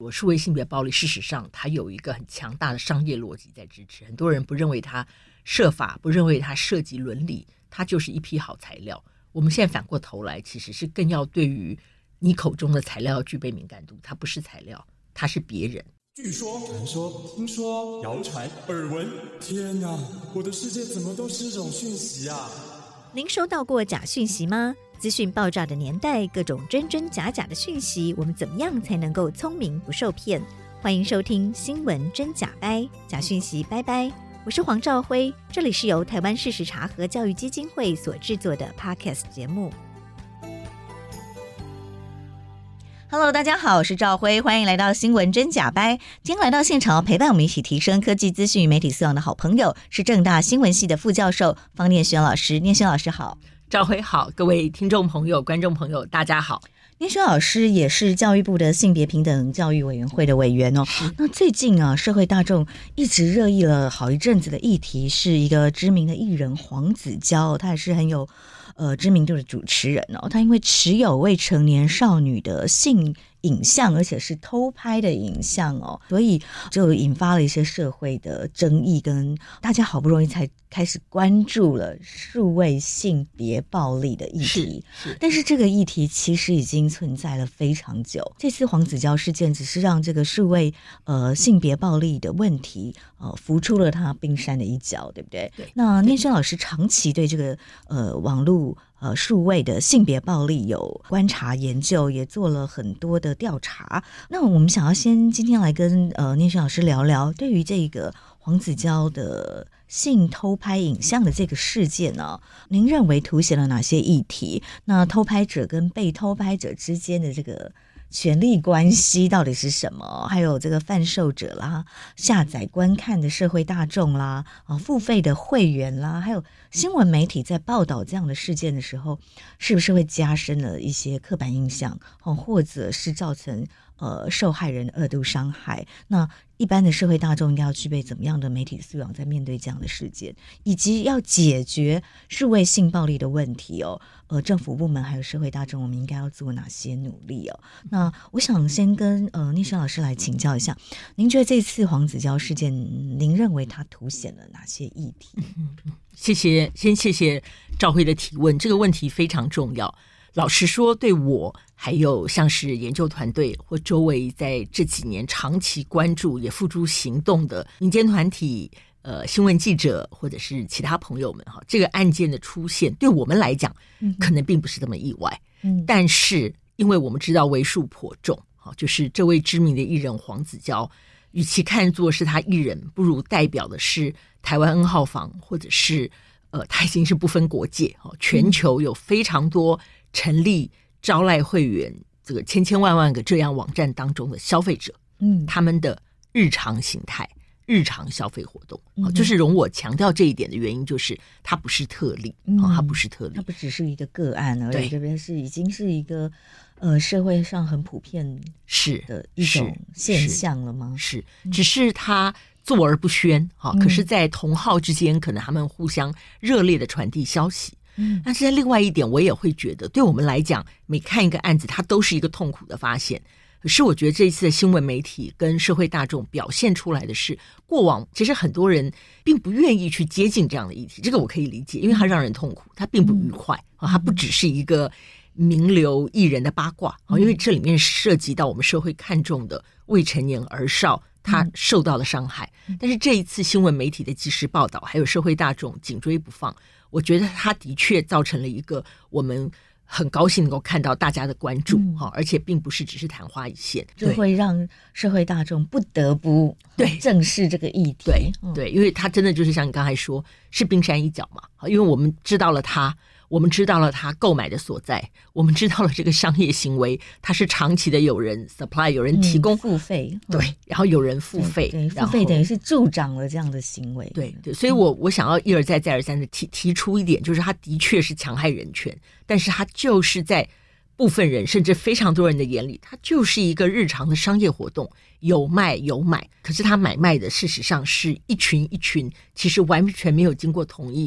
数位性别暴力事实上它有一个很强大的商业逻辑在支持，很多人不认为它设法，不认为它涉及伦理，它就是一批好材料。我们现在反过头来其实是更要对于你口中的材料要具备敏感度，它不是材料，它是别人。 据说、传说、听说、谣传、耳闻，天哪，我的世界怎么都是这种讯息啊！ 您收到过假讯息吗？资讯爆炸的年代，各种真真假假的讯息，我们怎么样才能够聪明不受骗？欢迎收听新闻真假掰，假讯息拜拜。我是黄兆辉，这里是由台湾事实查核教育基金会所制作的 Podcast 节目。Hello， 大家好，我是兆辉，欢迎来到新闻真假掰。今天来到现场陪伴我们一起提升科技资讯与媒体素养的好朋友，是政大新闻系的副教授方念瑄老师。念瑄老师好。 兆辉好，各位听众朋友、观众朋友，大家好。 念瑄老师也是教育部的性别平等教育委员会的委员哦。那最近啊，社会大众一直热议了好一阵子的议题，是一个知名的艺人黄子佼，他也是很有知名度的主持人哦。他因为持有未成年少女的性影像，而且是偷拍的影像哦，所以就引发了一些社会的争议，跟大家好不容易才开始关注了数位性别暴力的议题。但是这个议题其实已经存在了非常久。这次黄子佼事件只是让这个数位性别暴力的问题浮出了他冰山的一角，对不对？对。那念瑄老师长期对这个网络数位的性别暴力有观察研究，也做了很多的调查。那我们想要今天来跟念瑄老师聊聊，对于这个黄子佼的性偷拍影像的这个事件呢，您认为凸显了哪些议题？那偷拍者跟被偷拍者之间的这个权力关系到底是什么？还有这个贩售者啦、下载观看的社会大众啦、付费的会员啦，还有新闻媒体在报道这样的事件的时候，是不是会加深了一些刻板印象，或者是造成受害人的二度伤害？那一般的社会大众应该要具备怎么样的媒体素养，在面对这样的事件，以及要解决数位性暴力的问题哦？政府部门还有社会大众，我们应该要做哪些努力哦？那我想先跟念瑄老师来请教一下，您觉得这次黄子佼事件，您认为它凸显了哪些议题？ 谢谢兆辉的提问，这个问题非常重要。老实说，对我还有像是研究团队或周围在这几年长期关注也付诸行动的民间团体、新闻记者或者是其他朋友们哈，这个案件的出现对我们来讲可能并不是这么意外，但是因为我们知道为数颇重，就是这位知名的艺人黄子佼，与其看作是他艺人，不如代表的是台湾 N 号房，或者是他已经是不分国界，全球有非常多成立招赖会员这个千万个这样网站当中的消费者，他们的日常形态、日常消费活动，就是容我强调这一点的原因，就是它不是特例，它不是特例， 它不只是一个个案而已，这边已经是一个社会上很普遍的一种现象了吗？是， 只是它坐而不宣，可是在同好之间，可能他们互相热烈的传递消息。但是在另外一点，我也会觉得对我们来讲，每看一个案子它都是一个痛苦的发现。可是我觉得这一次的新闻媒体跟社会大众表现出来的是，过往其实很多人并不愿意去接近这样的议题，这个我可以理解，因为它让人痛苦，它并不愉快，它不只是一个名流艺人的八卦，因为这里面涉及到我们社会看重的未成年儿少他受到了伤害。但是这一次新闻媒体的及时报道还有社会大众紧追不放，我觉得它的确造成了一个我们很高兴能够看到大家的关注，而且并不是只是昙花一现， 就会让社会大众不得不正视这个议题。 对，因为它真的就是像你刚才说是冰山一角嘛，因为我们知道了它，我们知道了他购买的所在，我们知道了这个商业行为它是长期的有人 supply 有人提供， 付费， 对，然后有人付费， 对，付费等于是助长了这样的行为。 对，所以我想要一而再再而三的提出一点，就是他的确是强害人权，但是他就是在部分人甚至非常多人的眼里，它就是一个日常的商业活动，有卖有买，可是他买卖的事实上是一群一群其实完全没有经过同意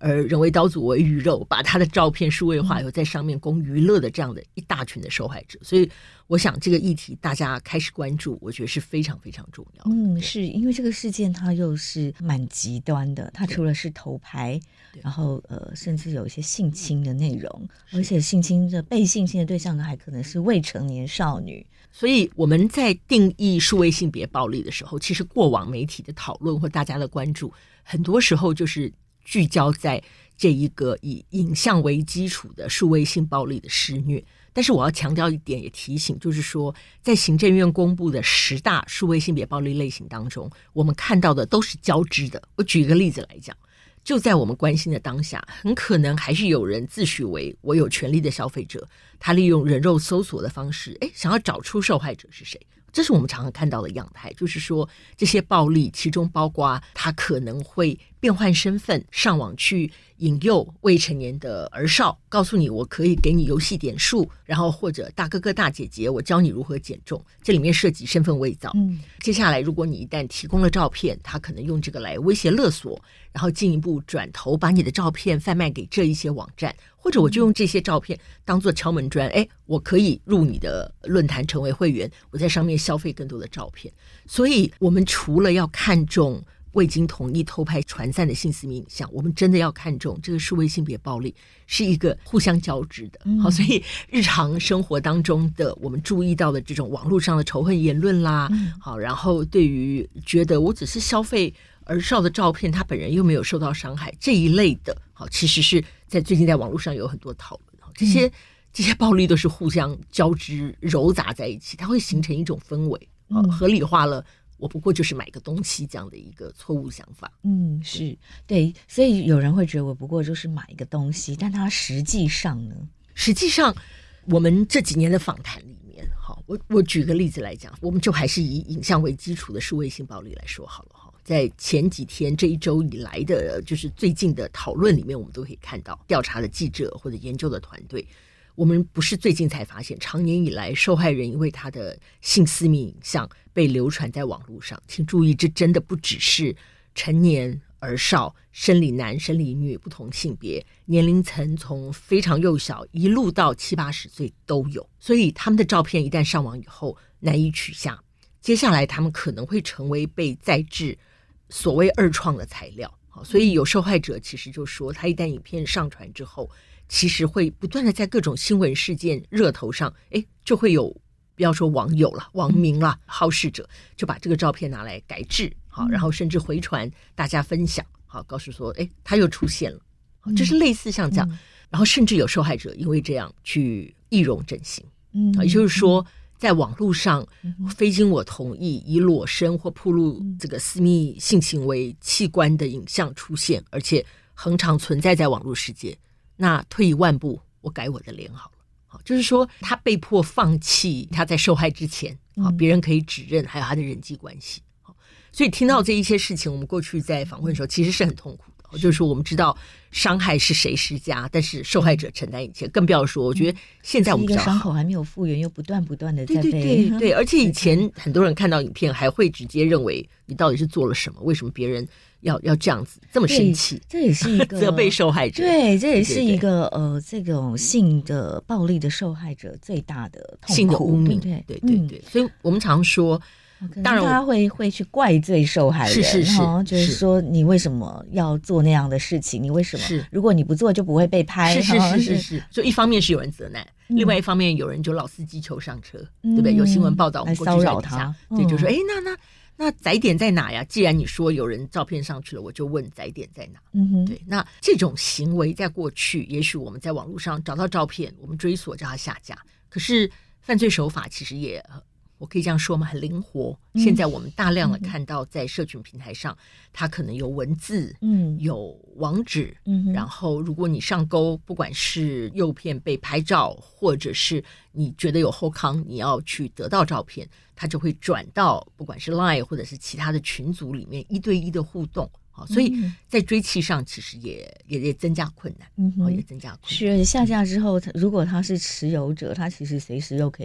而人为刀俎为鱼肉，把他的照片数位化以后在上面供娱乐的这样的一大群的受害者。所以我想这个议题大家开始关注，我觉得是非常非常重要的。 是因为这个事件它又是蛮极端的，它除了是偷拍，然后甚至有一些性侵的内容，而且被性侵的对象还可能是未成年少女。 所以我们在定义数位性别暴力的时候，其实过往媒体的讨论或大家的关注，很多时候就是聚焦在这一个以影像为基础的数位性暴力的施虐。但是我要强调一点，也提醒，就是说在行政院公布的10大数位性别暴力类型当中，我们看到的都是交织的。我举一个例子来讲，就在我们关心的当下，很可能还是有人自诩为我有权利的消费者，他利用人肉搜索的方式，想要找出受害者是谁。这是我们常常看到的样态，就是说这些暴力其中包括他可能会变换身份，上网去引诱未成年的儿少，告诉你我可以给你游戏点数，然后或者大哥哥大姐姐我教你如何减重，这里面涉及身份伪造。接下来如果你一旦提供了照片，他可能用这个来威胁勒索，然后进一步转头把你的照片贩卖给这一些网站，或者我就用这些照片当做敲门砖，我可以入你的论坛成为会员，我在上面消费更多的照片。所以我们除了要看重未经同意偷拍传散的性私密影像，我们真的要看重这个数位性别暴力是一个互相交织的。好，所以日常生活当中的我们注意到的这种网络上的仇恨言论啦，好，然后对于觉得我只是消费儿少的照片，他本人又没有受到伤害这一类的，好，其实是在最近在网络上有很多讨论。这些暴力都是互相交织糅杂在一起，它会形成一种氛围，合理化了我不过就是买个东西这样的一个错误想法。 是对，所以有人会觉得我不过就是买一个东西，但它实际上呢？ 实际上我们这几年的访谈里面，好，我举个例子来讲，我们就还是以影像为基础的数位性暴力来说好了。在前几天这一周以来的就是最近的讨论里面，我们都可以看到调查的记者或者研究的团队，我们不是最近才发现，长年以来受害人因为他的性私密影像被流传在网络上。请注意，这真的不只是成年儿少、生理男生理女不同性别，年龄层从非常幼小一路到70、80岁都有。所以他们的照片一旦上网以后难以取下，接下来他们可能会成为被再制所谓二创的材料。所以有受害者其实就说，他一旦影片上传之后，其实会不断的在各种新闻事件热头上，就会有不要说网友了、网民了、好事者就把这个照片拿来改制，好，然后甚至回传大家分享，好，告诉说他又出现了，就是类似像这样，然后甚至有受害者因为这样去易容整形，也就是说在网络上非经我同意以裸身或暴露这个私密性行为器官的影像出现，而且恒常存在在网络世界，那退一万步，我改我的脸好了。就是说他被迫放弃他在受害之前别人可以指认还有他的人际关系。所以听到这一些事情，我们过去在访问的时候其实是很痛苦的。就是说我们知道伤害是谁施加，但是受害者承担一切，更不要说我觉得现在我们一个伤口还没有复原，又不断的在被对，而且以前很多人看到影片还会直接认为你到底是做了什么，为什么别人要这样子这么生气， 这也是一个责备受害者。 对，这也是一个这种性的暴力的受害者最大的痛苦， 性的污名。对，所以我们常说当然他会去怪罪受害人， 是就是说你为什么要做那样的事情，你为什么如果你不做就不会被拍， 是。所以一方面是有人责难，另外一方面有人就老司机求上车，对不对？有新闻报道我们过去骚扰他， 对，就说那载点在哪呀？既然你说有人照片上去了，我就问载点在哪。对，那这种行为在过去也许我们在网络上找到照片，我们追索叫他下架，可是犯罪手法其实也我可以这样说吗？很灵活。现在我们大量的看到在社群平台上，它可能有文字，有网址，然后如果你上钩，不管是诱骗被拍照，或者是你觉得有后康，你要去得到照片，它就会转到不管是 LINE 或者是其他的群组里面1对1的互动。所以在追缉上其实也增加困难，也增加困难。 是下架之后，如果他是持有者，他其实随时又可以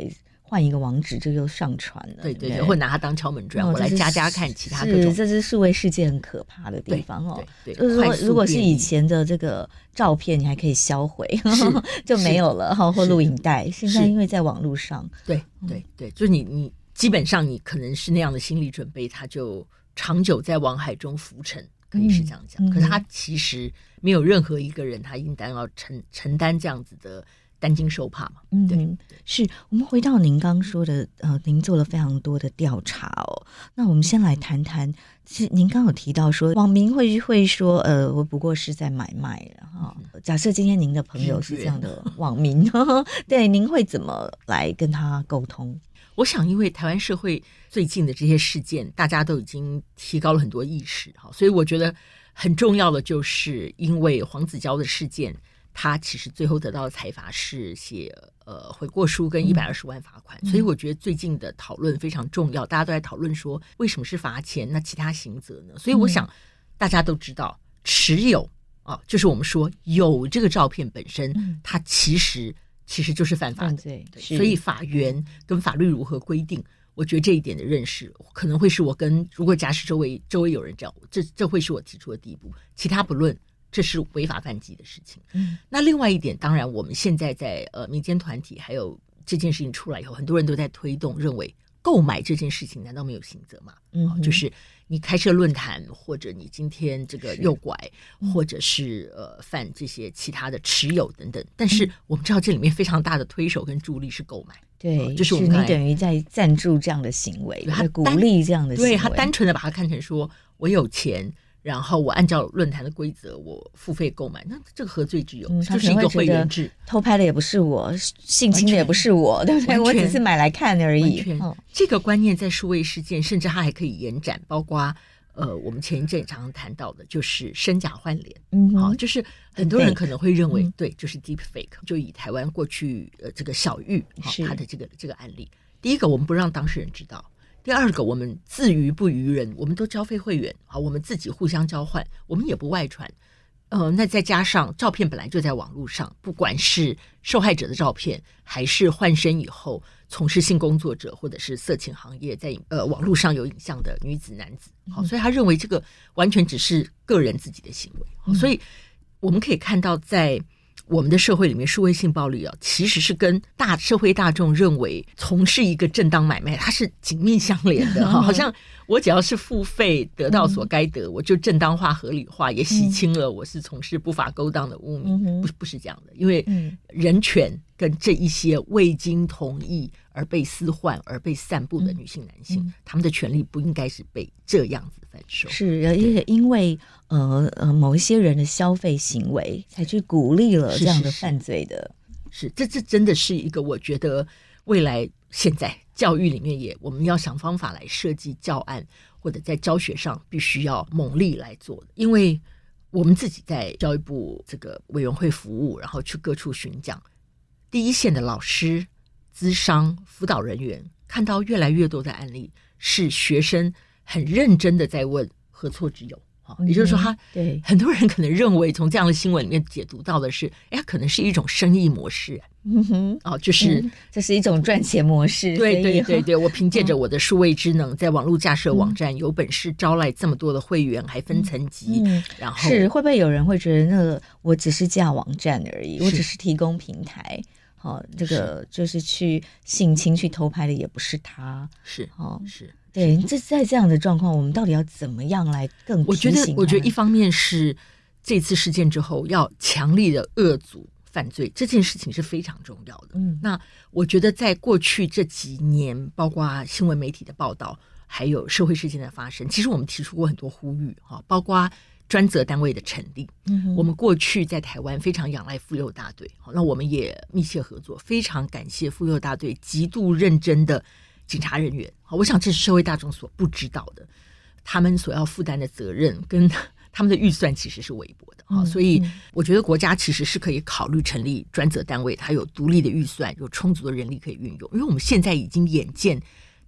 换一个网址就又上传了， 对对对， 对， 或拿它当敲门砖，我来加看其他各种。 这是数位世界很可怕的地方哦。 对， 就是说，如果是以前的这个照片，你还可以销毁，就没有了哈，或录影带。现在因为在网络上， 对对对，就是你基本上你可能是那样的心理准备，它就长久在网海中浮沉。可以是这样讲，可是他其实没有任何一个人他应当要承担这样子的担惊受怕嘛。对， 是我们回到您刚说的，您做了非常多的调查哦。那我们先来谈谈，其实您刚有提到说，网民会说，我不过是在买卖哈。假设今天您的朋友是这样的网民，对，您会怎么来跟他沟通？ 我想因为台湾社会最近的这些事件大家都已经提高了很多意识，所以我觉得很重要的就是因为黄子佼的事件，他其实最后得到的裁罚是写悔过书跟120万罚款，所以我觉得最近的讨论非常重要，大家都在讨论说为什么是罚钱，那其他刑责呢？所以我想大家都知道持有就是我们说有这个照片本身，它其实就是犯法的，所以法源跟法律如何规定，我觉得这一点的认识可能会是我跟如果假使周围有人这样，这会是我提出的第一步，其他不论，这是违法犯纪的事情。那另外一点，当然我们现在在民间团体还有这件事情出来以后，很多人都在推动，认为购买这件事情难道没有刑责吗？就是你开设论坛，或者你今天这个诱拐，或者是犯这些其他的持有等等，但是我们知道这里面非常大的推手跟助力是购买。 对， 就是我们你等于在赞助这样的行为，他鼓励这样的行为， 对，他单纯的把它看成说我有钱，然后我按照论坛的规则我付费购买，那这个何罪之有？就是一个会员制， 偷拍的也不是我，性侵的也不是我，对不对？我只是买来看而已。 这个观念在数位事件，甚至它还可以延展，包括我们前一阵常常谈到的就是真假换脸，就是很多人可能会认为，对，就是 deep fake。就以台湾过去这个小玉他的这个案例，第一个我们不让当事人知道，第二个我们自娱不娱人，我们都交费会员，我们自己互相交换，我们也不外传。那再加上照片本来就在网络上，不管是受害者的照片，还是换身以后从事性工作者或者是色情行业在网络上有影像的女子男子，所以他认为这个完全只是个人自己的行为。所以我们可以看到在我们的社会里面，数位性暴力其实是跟社会大众认为从事一个正当买卖，它是紧密相连的。好像我只要是付费得到所该得，我就正当化、合理化，也洗清了我是从事不法勾当的污名。不是这样的，因为人权跟这一些未经同意而被私换而被散布的女性男性，他们的权利不应该是被这样子贩售。 是，而且因为某一些人的消费行为，才去鼓励了这样的犯罪的。 是，这真的是一个我觉得未来现在教育里面我们要想方法来设计教案，或者在教学上必须要猛力来做的。因为我们自己在教育部这个委员会服务，然后去各处巡讲，第一线的老师、咨商、辅导人员看到越来越多的案例，是学生很认真的在问何错之有。也就是说很多人可能认为从这样的新闻里面解读到的是，可能是一种生意模式，就是这是一种赚钱模式。 对，我凭借着我的数位智能，在网络架设网站，有本事招来这么多的会员，还分层级，然后是会不会有人会觉得那个我只是架网站而已，我只是提供平台，这个就是去性侵去偷拍的也不是他， 是。 对，在这样的状况，我们到底要怎么样来更提醒他们？ 我觉得一方面是这次事件之后要强力的遏阻犯罪，这件事情是非常重要的。那我觉得在过去这几年，包括新闻媒体的报道，还有社会事件的发生，其实我们提出过很多呼吁，包括专责单位的成立。我们过去在台湾非常仰赖妇幼大队，那我们也密切合作，非常感谢妇幼大队极度认真的警察人员。我想这是社会大众所不知道的，他们所要负担的责任跟他们的预算其实是微薄的。所以我觉得国家其实是可以考虑成立专责单位，它有独立的预算，有充足的人力可以运用。因为我们现在已经眼见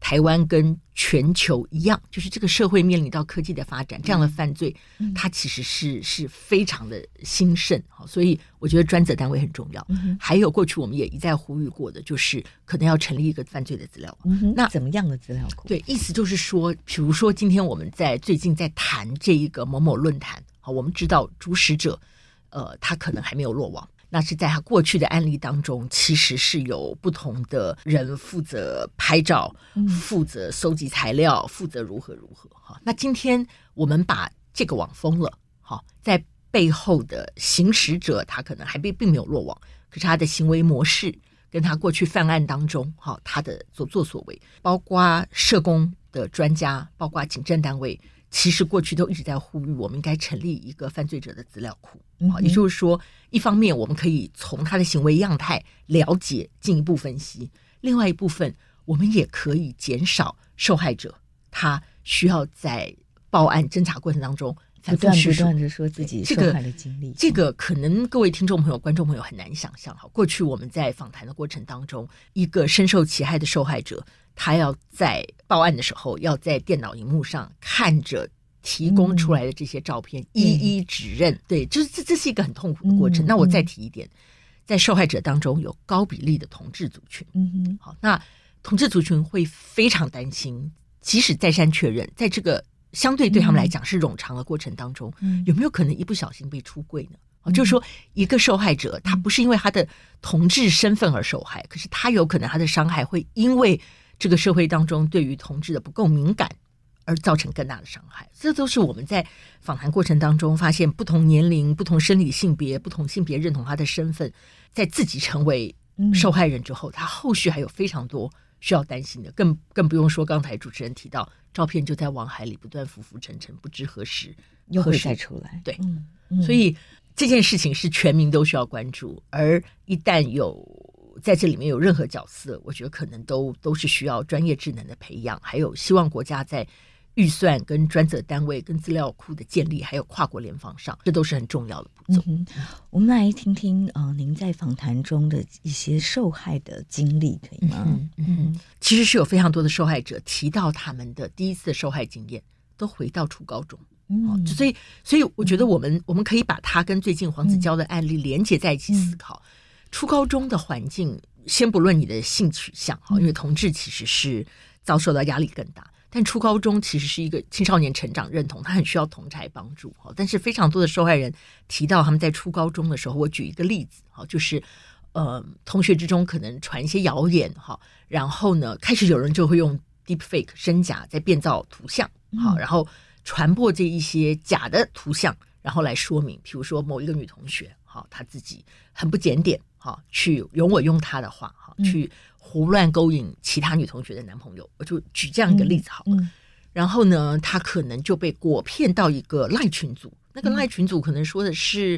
台湾跟全球一样，就是这个社会面临到科技的发展，这样的犯罪它其实是非常的兴盛，所以我觉得专责单位很重要。还有过去我们也一再呼吁过的，就是可能要成立一个犯罪的资料库。 那怎么样的资料库？ 对，意思就是说，比如说今天我们最近在谈这一个某某论坛，我们知道主使者他可能还没有落网，那是在他过去的案例当中，其实是有不同的人负责拍照，负责收集材料，负责如何。那今天我们把这个网封了，在背后的行使者他可能还并没有落网，可是他的行为模式跟他过去犯案当中他的所作所为，包括社工的专家，包括警政单位，其实过去都一直在呼吁我们应该成立一个犯罪者的资料库。也就是说，一方面我们可以从他的行为样态了解，进一步分析，另外一部分我们也可以减少受害者他需要在报案侦查过程当中反复叙述不断的说自己受害的经历。 这个可能各位听众朋友观众朋友很难想象。过去我们在访谈的过程当中，一个深受其害的受害者，他要在报案的时候要在电脑荧幕上看着提供出来的这些照片，一一指认。对，就是这是一个很痛苦的过程。那我再提一点，在受害者当中有高比例的同志族群。好，那同志族群会非常担心，即使再三确认，在这个相对对他们来讲是冗长的过程当中，有没有可能一不小心被出柜呢？就是说，一个受害者他不是因为他的同志身份而受害，可是他有可能他的伤害会因为这个社会当中对于同志的不够敏感而造成更大的伤害。这都是我们在访谈过程当中发现，不同年龄、不同生理性别、不同性别认同他的身份，在自己成为受害人之后，他后续还有非常多需要担心的，更不用说刚才主持人提到，照片就在网海里不断浮浮沉沉，不知何时又会再出来。 对，所以这件事情是全民都需要关注，而一旦有在这里面有任何角色，我觉得可能都是需要专业智能的培养，还有希望国家在预算跟专责单位跟资料库的建立，还有跨国联防上，这都是很重要的步骤。 我们来听听您在访谈中的一些受害的经历，可以吗？ 其实是有非常多的受害者提到他们的第一次的受害经验都回到初高中。所以我觉得我们可以把它跟最近黄子佼的案例连结在一起思考。初高中的环境，先不论你的性取向，因为同志其实是遭受到压力更大，但初高中其实是一个青少年成长认同，他很需要同侪帮助。但是非常多的受害人提到他们在初高中的时候，我举一个例子，就是同学之中可能传一些谣言，然后呢开始有人就会用 deepfake 真假在变造图像，然后传播这一些假的图像，然后来说明，比如说某一个女同学她自己很不检点，去用她的话去胡乱勾引其他女同学的男朋友，我就举这样一个例子好了。然后呢，她可能就被裹骗到一个赖群组，那个赖群组可能说的是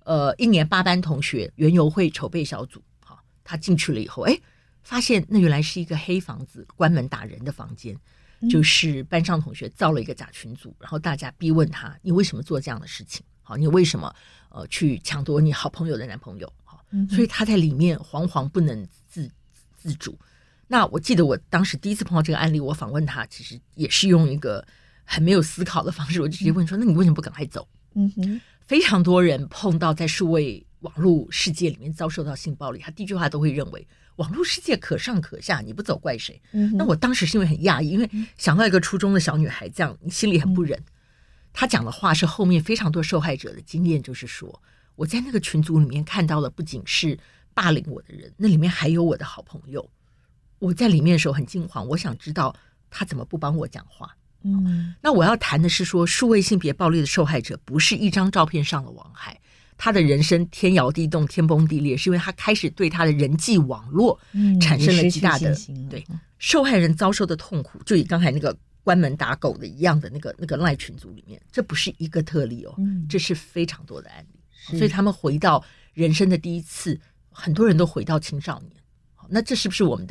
1年8班同学园游会筹备小组，她进去了以后，发现那原来是一个黑房子，关门打人的房间。就是班上同学造了一个假群组，然后大家逼问他，你为什么做这样的事情？你为什么去抢夺你好朋友的男朋友？所以他在里面惶惶不能自主。那我记得我当时第一次碰到这个案例，我访问他，其实也是用一个很没有思考的方式，我就直接问说：那你为什么不赶快走？非常多人碰到在数位网络世界里面遭受到性暴力，他第一句话都会认为网络世界可上可下，你不走怪谁？那我当时是因为很讶异，因为想到一个初中的小女孩这样，你心里很不忍。她讲的话是后面非常多受害者的经验，就是说我在那个群组里面看到了不仅是霸凌我的人，那里面还有我的好朋友。我在里面的时候很惊慌，我想知道他怎么不帮我讲话。那我要谈的是说，数位性别暴力的受害者不是一张照片上的网海，他的人生天摇地动、天崩地裂，是因为他开始对他的人际网络产生了极大的对受害人遭受的痛苦。就以刚才那个关门打狗的一样的那个赖群组里面，这不是一个特例哦，这是非常多的案例。所以他们回到人生的第一次，很多人都回到青少年。那这是不是我们的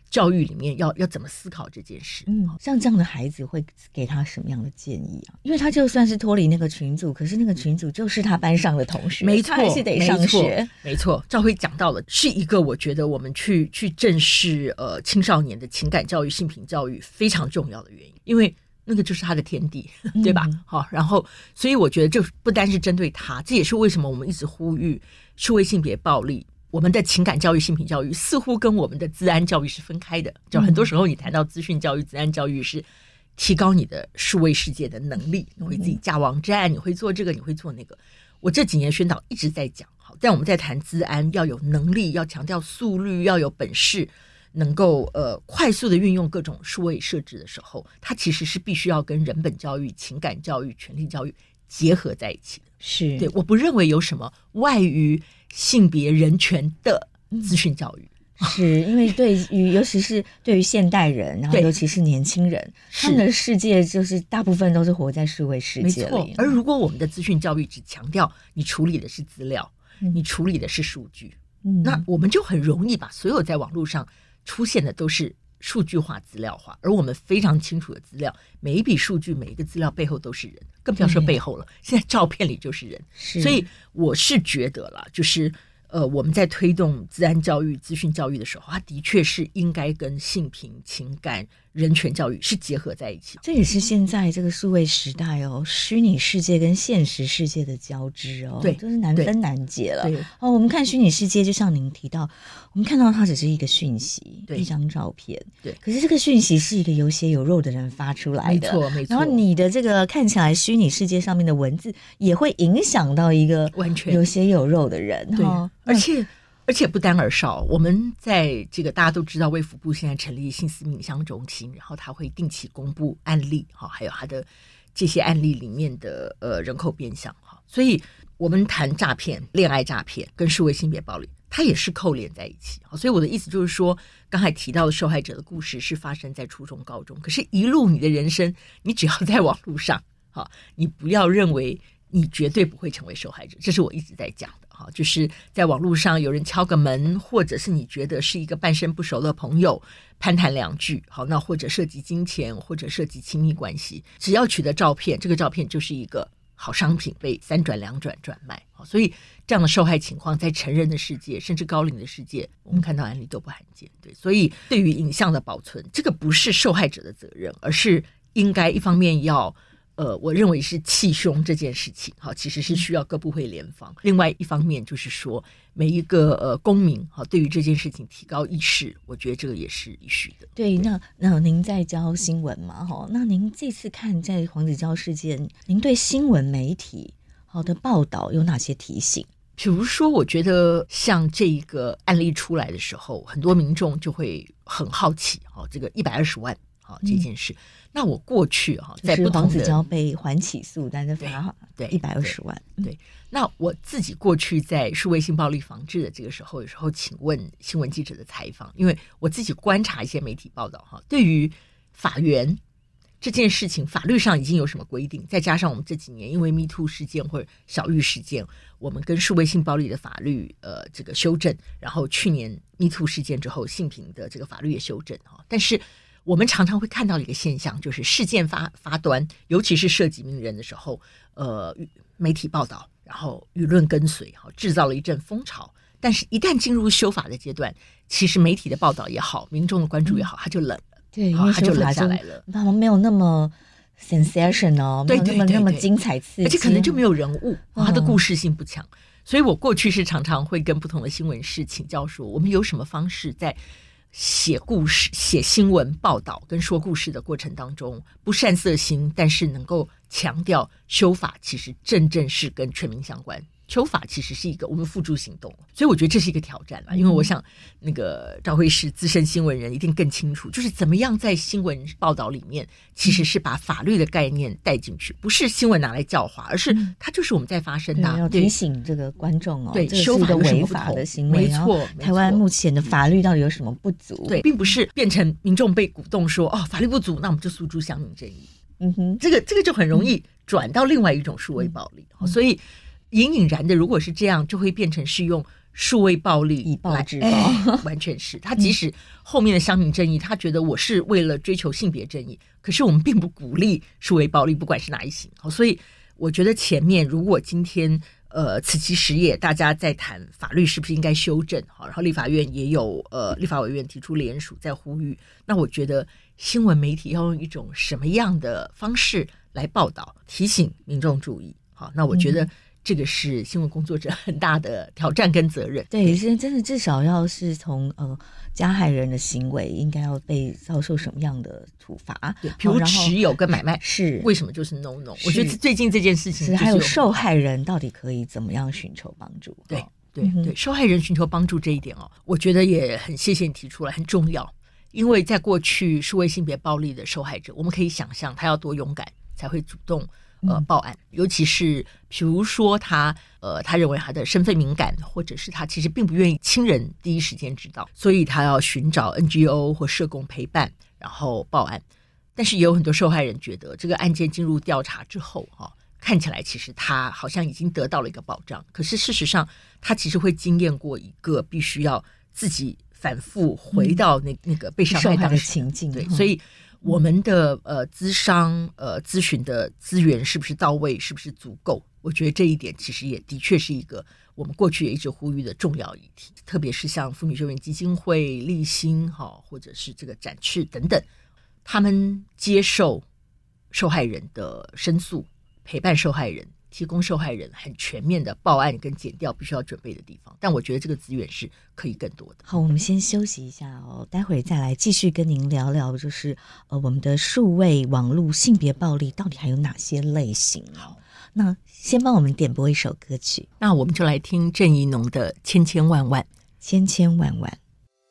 教育里面要怎么思考这件事。 像这样的孩子会给他什么样的建议啊？因为他就算是脱离那个群组，可是那个群组就是他班上的同学， 没错， 他还是得上学。 没错，赵辉讲到了，是一个我觉得我们去正视青少年的情感教育、性平教育非常重要的原因，因为那个就是他的天地，对吧？好，然后所以我觉得这不单是针对他，这也是为什么我们一直呼吁数位性别暴力。我们的情感教育、性平教育似乎跟我们的资安教育是分开的，就很多时候你谈到资讯教育、资安教育是提高你的数位世界的能力，你会自己架网站，你会做这个，你会做那个。我这几年宣导一直在讲，好，但我们在谈资安要有能力，要强调速率，要有本事，能够快速的运用各种数位设置的时候，它其实是必须要跟人本教育、情感教育、权利教育结合在一起的。 是对，我不认为有什么外于性别人权的资讯教育。 是因为对于尤其是对于现代人，然后尤其是年轻人，他们的世界就是大部分都是活在数位世界里。没错， 而如果我们的资讯教育只强调你处理的是资料，你处理的是数据，那我们就很容易把所有在网络上出现的都是数据化、资料化，而我们非常清楚的资料，每一笔数据、每一个资料背后都是人，更不要说背后了。现在照片里就是人，所以我是觉得啦，就是我们在推动资安教育、资讯教育的时候，它的确是应该跟性平、情感、人权教育是结合在一起。 这也是现在这个数位时代虚拟世界跟现实世界的交织对， 就是难分难解了。 对我们看虚拟世界，就像您提到，我们看到它只是一个讯息，一张照片， 对。 可是这个讯息是一个有血有肉的人发出来的， 没错，没错。 然后你的这个看起来虚拟世界上面的文字，也会影响到一个完全有血有肉的人， 对。而且不单而少，我们在这个大家都知道，卫福部现在成立性私密影像中心，然后他会定期公布案例，还有他的这些案例里面的人口变相，所以我们谈诈骗、恋爱诈骗跟数位性别暴力，它也是扣连在一起。所以我的意思就是说，刚才提到的受害者的故事是发生在初中、高中，可是一路你的人生，你只要在网络上，你不要认为你绝对不会成为受害者，这是我一直在讲的。就是在网络上有人敲个门，或者是你觉得是一个半生不熟的朋友攀谈两句，那或者涉及金钱，或者涉及亲密关系，只要取得照片，这个照片就是一个好商品，被3转2转转卖。所以这样的受害情况在成人的世界甚至高龄的世界，我们看到案例都不罕见。对，所以对于影像的保存，这个不是受害者的责任，而是应该一方面要我认为是气凶这件事情，其实是需要各部会联防。另外一方面就是说，每一个公民对于这件事情提高意识，我觉得这个也是必须的。 对，那您在教新闻嘛？那您这次看在黄子佼事件，您对新闻媒体的报道有哪些提醒？ 比如说，我觉得像这一个案例出来的时候，很多民众就会很好奇这个120万这件事。那我过去在不同的黄子佼被缓起诉，但是罚120万。 对，那我自己过去在数位性暴力防治的这个时候，有时候请问新闻记者的采访，因为我自己观察一些媒体报道对于法源这件事情，法律上已经有什么规定？再加上我们这几年因为 MeToo 事件或者小玉事件，我们跟数位性暴力的法律这个修正，然后去年 MeToo 事件之后，性平的这个法律也修正但是我们常常会看到一个现象，就是事件发端，尤其是涉及名人的时候，媒体报道，然后舆论跟随，制造了一阵风潮。但是，一旦进入修法的阶段，其实媒体的报道也好，民众的关注也好，它就冷了。 对，因为它就冷下来了， 他们没有那么 sensational， 没有那么精彩刺激， 而且可能就没有人物，它的故事性不强。所以我过去是常常会跟不同的新闻室请教说，我们有什么方式在写故事、写新闻报道跟说故事的过程当中，不善色心，但是能够强调修法其实正是跟全民相关。修法其实是一个我们付诸行动，所以我觉得这是一个挑战啦。因为我想那个赵慧是资深新闻人，一定更清楚，就是怎么样在新闻报道里面，其实是把法律的概念带进去，不是新闻拿来教化，而是它就是我们在发生的。 要提醒这个观众对， 这是一个违法的行为， 没错。 台湾目前的法律到底有什么不足？ 对，并不是变成民众被鼓动说法律不足，那我们就诉诸乡民正义。这个就很容易转到另外一种数位暴力，所以。隐隐然的，如果是这样，就会变成是用数位暴力以暴制暴， 完全是他即使后面的乡民正义，他觉得我是为了追求性别正义，可是我们并不鼓励数位暴力，不管是哪一型。所以我觉得前面如果今天此其时也，大家在谈法律是不是应该修正，然后立法院也有立法委员提出联署在呼吁，那我觉得新闻媒体要用一种什么样的方式来报道，提醒民众注意。好，那我觉得这个是新闻工作者很大的挑战跟责任。 对，现在真的至少要是从加害人的行为应该要被遭受什么样的处罚， 对，比如持有跟买卖是为什么就是 no， 我觉得最近这件事情还有受害人到底可以怎么样寻求帮助。 对对对，受害人寻求帮助这一点我觉得也很谢谢你提出来，很重要。因为在过去数位性别暴力的受害者，我们可以想象他要多勇敢才会主动报案，尤其是比如说他认为他的身份敏感，或者是他其实并不愿意亲人第一时间知道，所以他要寻找 NGO 或社工陪伴，然后报案。但是也有很多受害人觉得这个案件进入调查之后看起来其实他好像已经得到了一个保障，可是事实上他其实会经验过一个必须要自己反复回到那个被伤害当时的情境。 对，所以我们的咨商咨询的资源是不是到位，是不是足够，我觉得这一点其实也的确是一个我们过去也一直呼吁的重要议题，特别是像妇女救援基金会、立新或者是这个展翅等等，他们接受受害人的申诉，陪伴受害人，提供受害人很全面的报案跟检调必须要准备的地方，但我觉得这个资源是可以更多的。 好，我们先休息一下待会儿再来继续跟您聊聊，就是我们的数位网络性别暴力到底还有哪些类型。那先帮我们点播一首歌曲， 那我们就来听郑宜农的《千千万万》。 千千万万。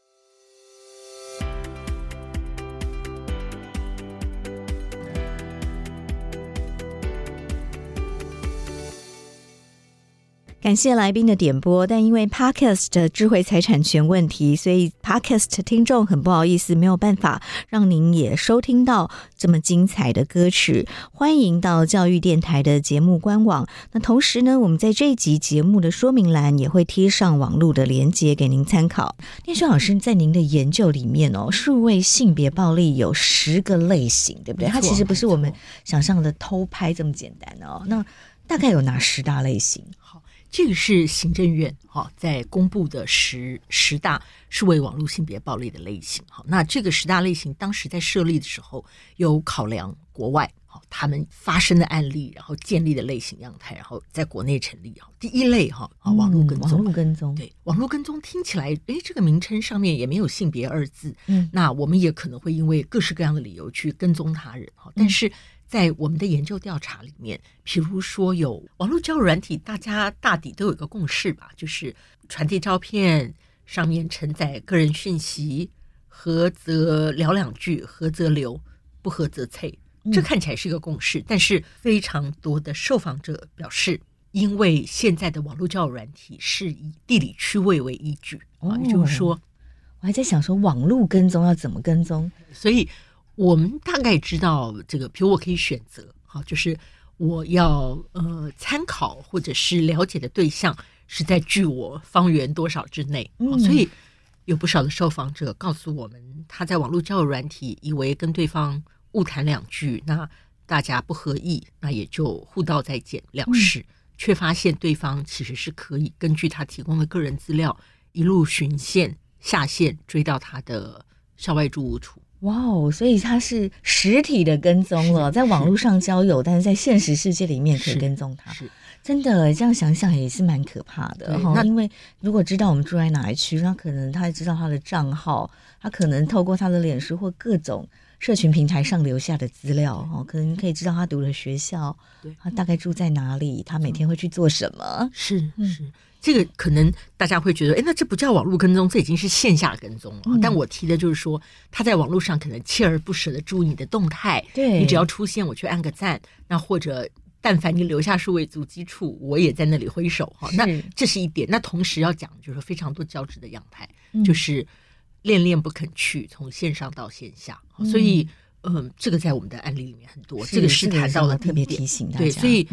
感谢来宾的点播，但因为 Podcast 的智慧财产权问题，所以 Podcast 听众很不好意思，没有办法让您也收听到这么精彩的歌曲。欢迎到教育电台的节目官网，那同时呢，我们在这一集节目的说明栏也会贴上网络的连结给您参考。念轩老师，在您的研究里面数位性别暴力有10个类型，对不对？它其实不是我们想象的偷拍这么简单那大概有哪10大类型？ 好，这个是行政院在公布的十大数位网络性别暴力的类型。那这个10大类型当时在设立的时候有考量国外他们发生的案例，然后建立的类型样态，然后在国内成立。第一类网络跟踪。 网络跟踪， 对，网络跟踪听起来这个名称上面也没有性别2字，那我们也可能会因为各式各样的理由去跟踪他人，但是在我们的研究调查里面，比如说有网络交友软体，大家大抵都有一个共识吧，就是传递照片，上面承载个人讯息，合则聊2句，合则留，不合则退。这看起来是一个共识，但是非常多的受访者表示，因为现在的网络交友软体是以地理区位为依据，也就是说， 我还在想说网络跟踪要怎么跟踪， 所以我们大概知道这个，比如我可以选择就是我要参考或者是了解的对象是在距我方圆多少之内，所以有不少的受访者告诉我们，他在网络交友软体以为跟对方误谈2句，那大家不合意，那也就互道再见了事，却发现对方其实是可以根据他提供的个人资料一路循线下线追到他的校外住屋处。 哇哦，所以它是实体的跟踪了，在网络上交友，但是在现实世界里面可以跟踪他。真的这样想想也是蛮可怕的因为如果知道我们住在哪一区，那可能他还知道他的账号，他可能透过他的脸书或各种社群平台上留下的资料可能可以知道他读的学校，他大概住在哪里，他每天会去做什么。 是这个可能大家会觉得那这不叫网络跟踪，这已经是线下跟踪了但我提的就是说，他在网络上可能锲而不舍的注意你的动态， 对， 你只要出现我去按个赞，那或者但凡你留下数位足迹处，我也在那里挥手那这是一点。那同时要讲就是非常多交织的样态，就是恋恋不肯去，从线上到线下所以这个在我们的案例里面很多，这个是谈到了特别提醒大家。 对，所以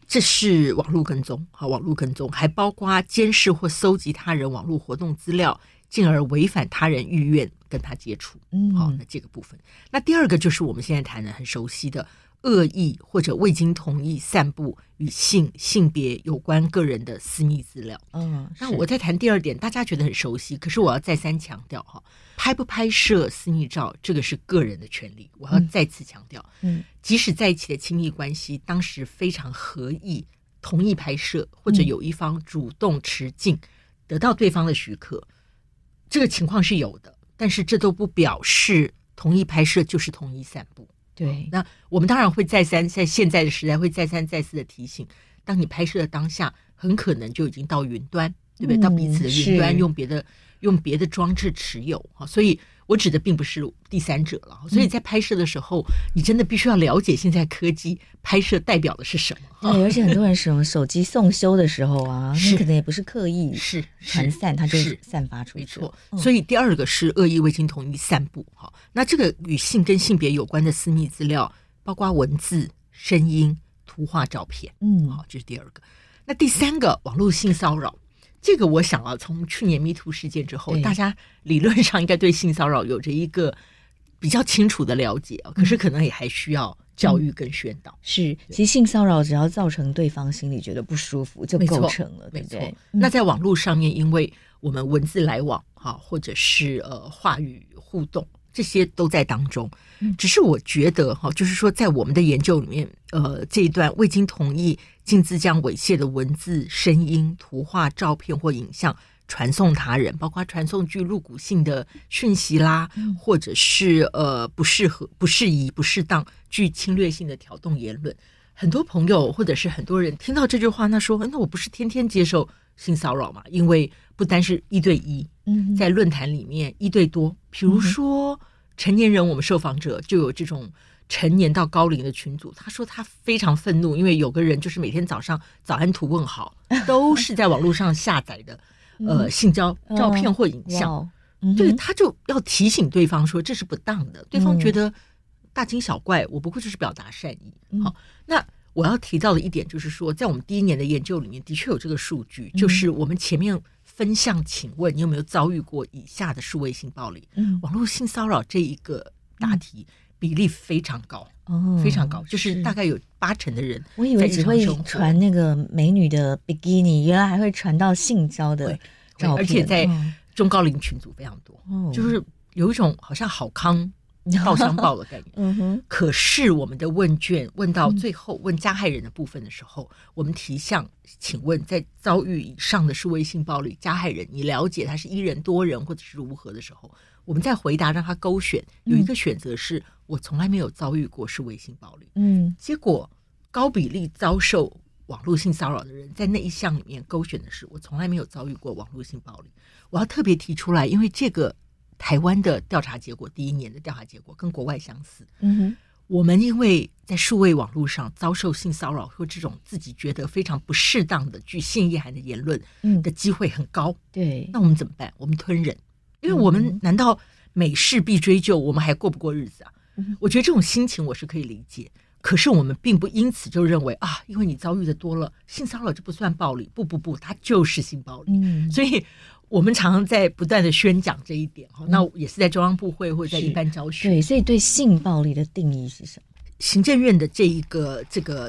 这是网络跟踪，好，网络跟踪还包括监视或搜集他人网络活动资料，进而违反他人意愿跟他接触。好，那这个部分。那第二个就是我们现在谈的很熟悉的恶意或者未经同意散布与性别有关个人的私密资料。那我在谈第二点，大家觉得很熟悉，可是我要再三强调哈，拍不拍摄私密照，这个是个人的权利。我要再次强调，即使在一起的亲密关系，当时非常合意同意拍摄，或者有一方主动持镜，得到对方的许可，这个情况是有的，但是这都不表示同意拍摄就是同意散布。 对， 那我们当然会再三在现在的时代会再三再四的提醒，当你拍摄的当下，很可能就已经到云端，对不对？到彼此的云端用别的装置持有，所以我指的并不是第三者了。所以在拍摄的时候，你真的必须要了解现在科技拍摄代表的是什么。 对，而且很多人使用手机送修的时候啊，那可能也不是刻意传散，它就散发出去。 没错，所以第二个是恶意未经同意散布。那这个与性跟性别有关的私密资料，包括文字、声音、图画、照片。好，这是第二个。那第三个，网络性骚扰。这个我想啊，从去年 MeToo 事件之后，大家理论上应该对性骚扰有着一个比较清楚的了解啊，可是可能也还需要教育跟宣导。 是，其实性骚扰只要造成对方心里觉得不舒服，就构成了，对不对？ 那在网络上面，因为我们文字来往或者是话语互动，这些都在当中。只是我觉得就是说在我们的研究里面，这一段未经同意径自将猥亵的文字、声音、图画、照片或影像传送他人，包括传送具露骨性的讯息啦，或者是不适合、不适宜、不适当、具侵略性的挑动言论。很多朋友或者是很多人听到这句话，那说那我不是天天接受性骚扰嘛？因为不单是1对1，在论坛里面1对多，比如说成年人，我们受访者就有这种成年到高龄的群组，他说他非常愤怒，因为有个人就是每天早上早安图问好，都是在网络上下载的性照片或影像。对，他就要提醒对方说这是不当的，对方觉得大惊小怪，我不过就是表达善意。好，那我要提到的一点就是说，在我们第一年的研究里面的确有这个数据，就是我们前面分项请问你有没有遭遇过以下的数位性暴力，网络性骚扰这一个答题比例非常高，非常高，就是大概有80%的人。 我以为只会传那个美女的比基尼，原来还会传到性交的照片， 而且在中高龄群组非常多，就是有一种好像好康报相报的概念。可是我们的问卷问到最后问加害人的部分的时候，我们提项请问在遭遇以上的数位性暴力加害人，你了解他是1人多人或者是如何的时候，我们在回答让他勾选，有一个选择是我从来没有遭遇过数位性暴力。结果高比例遭受网络性骚扰的人在那一项里面勾选的是我从来没有遭遇过网络性暴力。我要特别提出来，因为这个台湾的调查结果，第一年的调查结果跟国外相似。我们因为在数位网络上遭受性骚扰或这种自己觉得非常不适当的具性意涵的言论的机会很高。对，那我们怎么办？我们吞忍，因为我们难道每事必追究，我们还过不过日子啊？我觉得这种心情我是可以理解，可是我们并不因此就认为啊，因为你遭遇的多了，性骚扰就不算暴力。不，它就是性暴力。所以我们常常在不断的宣讲这一点，那也是在中央部会或者在一般教学。 对，所以对性暴力的定义是什么？ 行政院的这个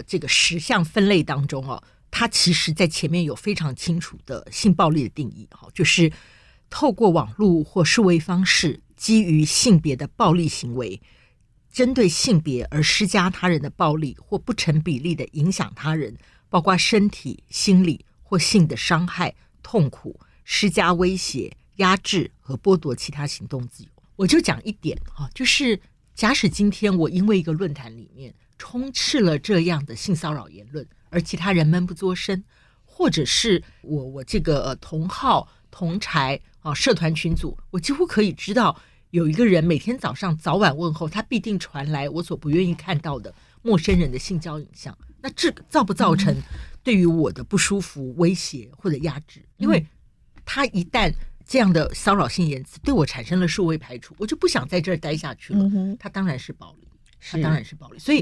10项分类当中它其实在前面有非常清楚的性暴力的定义，就是透过网络或数位方式，基于性别的暴力行为，针对性别而施加他人的暴力或不成比例的影响他人，包括身体、心理或性的伤害、痛苦、施加威胁、压制和剥夺其他行动自由。我就讲一点就是假使今天我因为一个论坛里面充斥了这样的性骚扰言论，而其他人闷不作声，或者是我这个同好同柴社团群组，我几乎可以知道有一个人每天早上早晚问候，他必定传来我所不愿意看到的陌生人的性交影像。那这造不造成对于我的不舒服、威胁或者压制？因为他一旦这样的骚扰性言辞对我产生了数位排除，我就不想在这儿待下去了。他当然是暴力，他当然是暴力。所以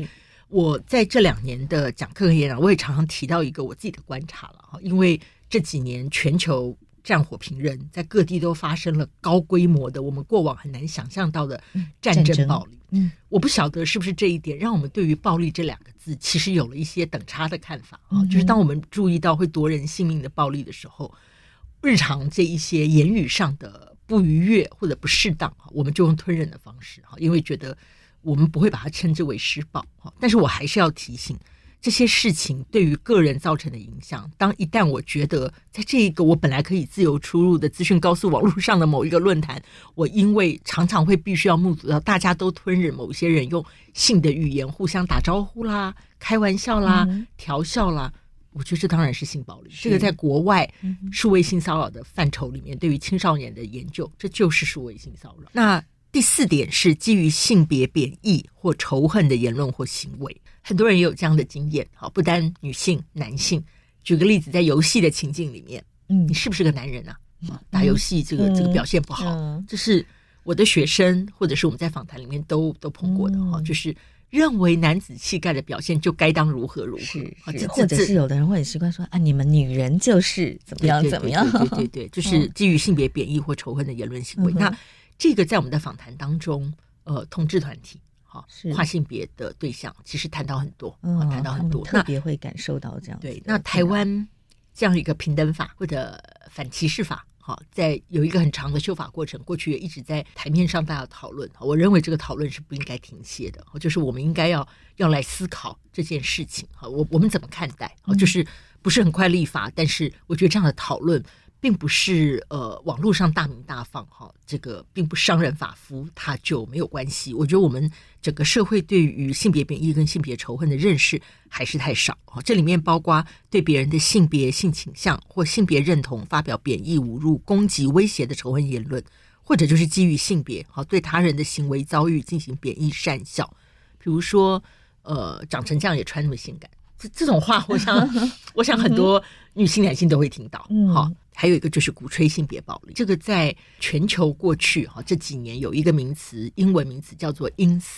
我在这2年的讲课和演讲，我也常常提到一个我自己的观察了，因为这几年全球战火频仍，在各地都发生了高规模的我们过往很难想象到的战争暴力。我不晓得是不是这一点让我们对于暴力这2个字其实有了一些等差的看法，就是当我们注意到会夺人性命的暴力的时候，日常这一些言语上的不愉悦或者不适当，我们就用吞忍的方式，因为觉得我们不会把它称之为施暴。但是我还是要提醒，这些事情对于个人造成的影响，一旦我觉得在这一个我本来可以自由出入的资讯高速网络上的某一个论坛，我因为常常会必须要目睹到大家都吞忍某些人用性的语言互相打招呼啦、开玩笑啦、调笑啦，我觉得这当然是性暴力。这个在国外数位性骚扰的范畴里面，对于青少年的研究，这就是数位性骚扰。那第4点是基于性别贬义或仇恨的言论或行为。很多人也有这样的经验，不单女性男性。举个例子，在游戏的情境里面，你是不是个男人啊？打游戏这个表现不好，这是我的学生或者是我们在访谈里面都碰过的，就是认为男子气概的表现就该当如何如何， 或者是有的人会很习惯说啊，你们女人就是怎么样怎么样。 对，就是基于性别贬义或仇恨的言论行为。那这个在我们的访谈当中，同志团体、跨性别的对象，其实谈到很多，谈到很多， 特别会感受到这样子。 对，那台湾这样一个平等法或者反歧视法，在有一个很长的修法过程，过去也一直在台面上大家讨论。我认为这个讨论是不应该停歇的，就是我们应该要来思考这件事情。我们怎么看待？就是不是很快立法，但是我觉得这样的讨论并不是网络上大鸣大放，这个并不伤人发肤，它就没有关系。我觉得我们整个社会对于性别贬义跟性别仇恨的认识还是太少，这里面包括对别人的性别、性倾向或性别认同发表贬义、侮辱、攻击、威胁的仇恨言论，或者就是基于性别对他人的行为遭遇进行贬义讪笑，比如说长成这样也穿那么性感，这种话我想很多女性男性都会听到。还有一个就是鼓吹性别暴力，这个在全球过去这几年有一个名词，英文名词叫做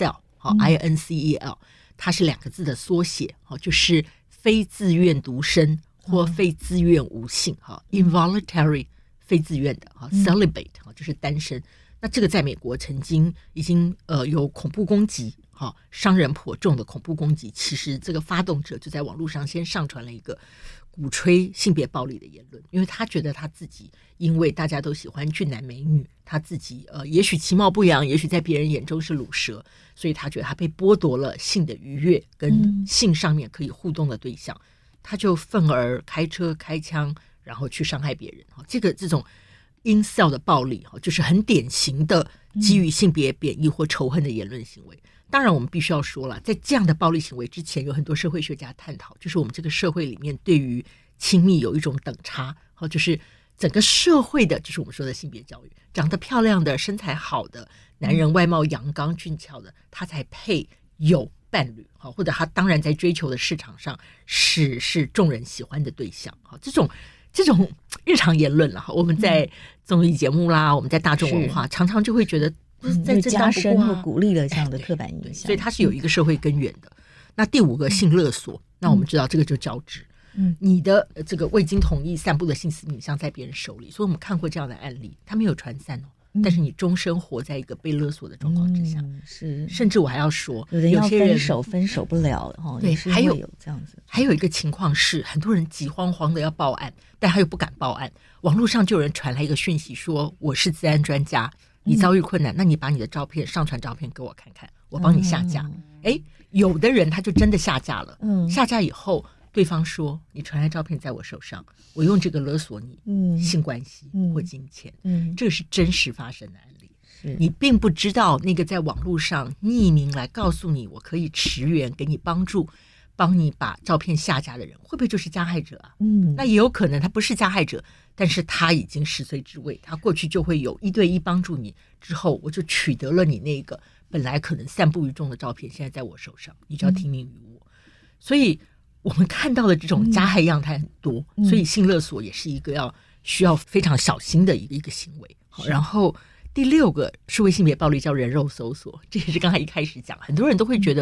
incel，incel， 它是2个字的缩写，就是非自愿独身或非自愿无性，involuntary 非自愿的celibate 就是单身。那这个在美国曾经已经有恐怖攻击，伤人颇重的恐怖攻击，其实这个发动者就在网络上先上传了一个鼓吹性别暴力的言论，因为他觉得他自己因为大家都喜欢俊男美女，他自己也许其貌不扬，也许在别人眼中是鲁蛇，所以他觉得他被剥夺了性的愉悦跟性上面可以互动的对象，他就愤而开车开枪，然后去伤害别人。这种incel的暴力就是很典型的基于性别贬义或仇恨的言论行为。当然我们必须要说了，在这样的暴力行为之前，有很多社会学家探讨，就是我们这个社会里面对于亲密有一种等差，就是整个社会的，就是我们说的性别教育，长得漂亮的、身材好的男人，外貌阳刚俊俏的，他才配有伴侣，或者他当然在追求的市场上是众人喜欢的对象。这种日常言论啦，我们在综艺节目啦，我们在大众文化常常就会觉得在加深或鼓励了这样的刻板印象， 所以它是有一个社会根源的。那第5个性勒索，那我们知道这个就交织，你的这个未经同意散布的性私密影像在别人手里，所以我们看过这样的案例，它没有传散但是你终身活在一个被勒索的状况之下， 是， 甚至我还要说， 有人要分手不了， 对，还有这样子。 还有一个情况是，很多人急慌慌的要报案，但他又不敢报案，网络上就有人传来一个讯息说，我是资安专家，你遭遇困难，那你把你的照片上传照片给我看看，我帮你下架。有的人他就真的下架了，下架以后对方说你传来照片在我手上，我用这个勒索你性关系或金钱，这个是真实发生的案例。你并不知道那个在网络上匿名来告诉你我可以驰援给你帮助，帮你把照片下架的人会不会就是加害者啊？那也有可能他不是加害者，但是他已经10岁之位，他过去就会有1对1帮助你，之后我就取得了你那个本来可能散布于众的照片，现在在我手上，你就要听命于我。所以我们看到的这种加害样态很多，所以性勒索也是一个需要非常小心的一个行为。然后第6个数位性别暴力叫人肉搜索，这也是刚才一开始讲，很多人都会觉得